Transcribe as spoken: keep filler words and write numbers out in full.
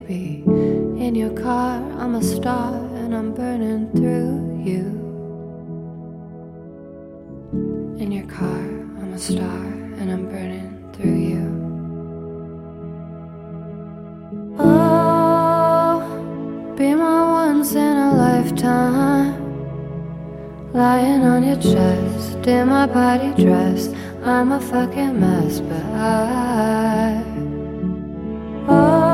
baby. In your car, I'm a star and I'm burning through you. In your car, I'm a star and I'm burning through you. Oh, be my once in a lifetime. Lying on your chest, in my body dress. I'm a fucking mess, but I... Oh,